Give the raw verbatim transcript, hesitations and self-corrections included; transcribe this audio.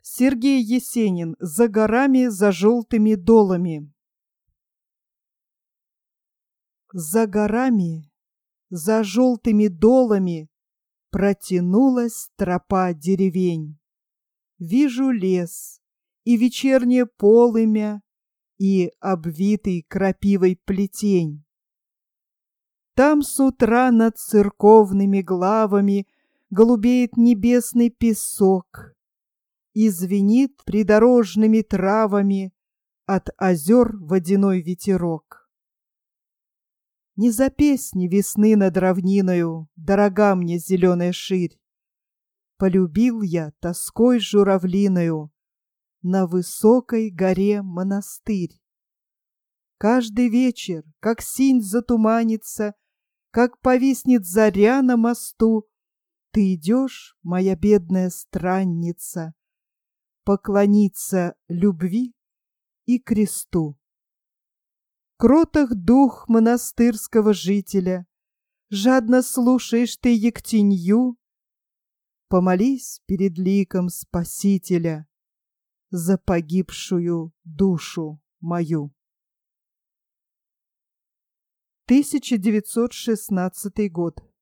Сергей Есенин «За горами, за желтыми долами». За горами, за желтыми долами протянулась тропа деревень. Вижу лес и вечернее полымя, и обвитый крапивой плетень. Там с утра над церковными главами голубеет небесный песок и звенит придорожными травами от озер водяной ветерок. Не за песни весны над равниною дорога мне зеленая ширь. Полюбил я тоской журавлиною на высокой горе монастырь. Каждый вечер, как синь затуманится, как повиснет заря на мосту, ты идешь, моя бедная странница, поклониться любви и кресту. Кроток дух монастырского жителя, жадно слушаешь ты ектенью, помолись перед ликом Спасителя за погибшую душу мою. тысяча девятьсот шестнадцатый год.